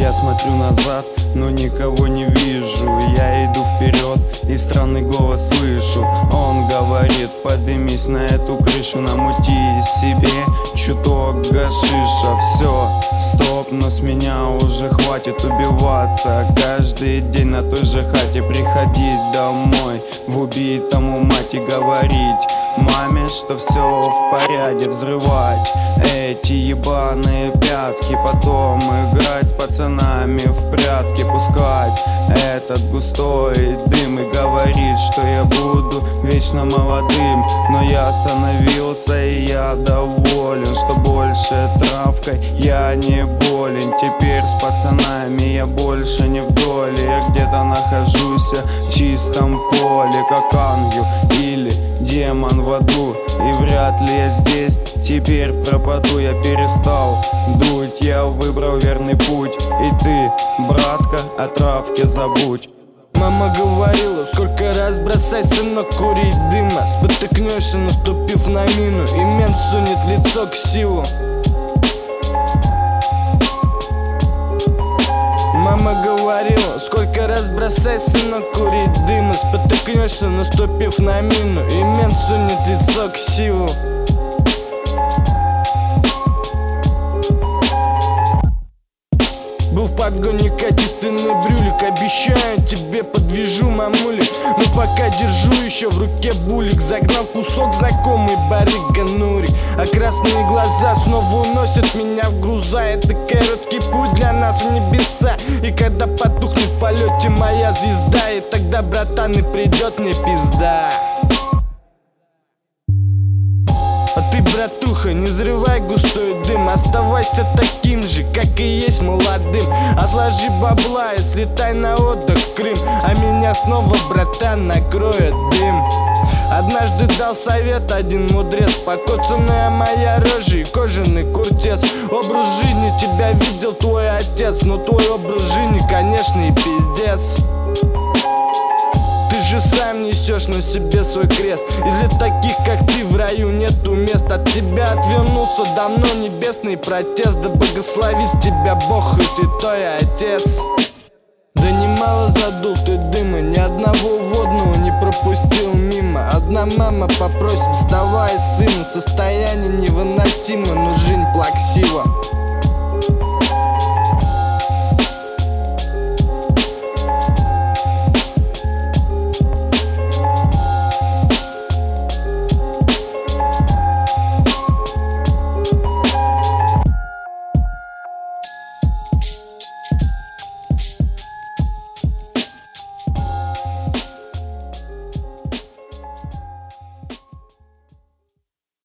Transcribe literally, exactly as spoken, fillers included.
Я смотрю назад, но никого не вижу. Я иду вперед и странный голос слышу. Он говорит: поднимись на эту крышу, намути себе чуток гашиша. Все, стоп, но с меня уже хватит убиваться. Каждый день на той же хате приходить домой, в убитому мать и говорить маме, что все в порядке. Взрывать эти ебаные пятки, потом играть с пацанами в прятки, пускать этот густой дым и говорить, что я буду вечно молодым. Но я остановился и я доволен, что больше травкой я не болен. Теперь с пацанами я больше не в доле, я где-то нахожусь в чистом поле, как ангел или демон в аду. И вряд ли я здесь теперь пропаду. Я перестал дуть, я выбрал верный путь. И ты, братка, о травке забудь. Мама говорила, сколько раз бросай, сынок, курить дыма. Спотыкнешься, наступив на мину, и мент сунет в лицо ксиву. Мама говорила, сколько раз бросай, сынок, курить дыма. Спотыкнешься, наступив на мину, и мент сунет в лицо ксиву. Был в погоне качественный брюлик, обещаю тебе подвижу, мамулик. Но пока держу еще в руке булик, загнал кусок знакомый барыга Нурик. А красные глаза снова уносят меня в груза. Это короткий путь для нас в небеса. И когда потухнет в полете моя звезда, и тогда, братан, и придет мне пизда. А ты, братуха, не взрывай густой дым, оставайся таким же, как и есть, молодым. Отложи бабла и слетай на отдых в Крым, а меня снова, братан, накроет дым. Однажды дал совет один мудрец: покоцанная моя рожа и кожаный куртец. Образ жизни тебя видел твой отец, но твой образ жизни, конечно, и пиздец. Ты же сам несешь на себе свой крест, и для таких, как ты, в раю нету мест. От тебя отвернулся давно небесный протест. Да благословит тебя Бог и Святой Отец. Да немало задул ты дыма, ни одного водного не пропустил мимо. Одна мама попросит: вставай, сын, состояние невыносимо, но жизнь плаксива.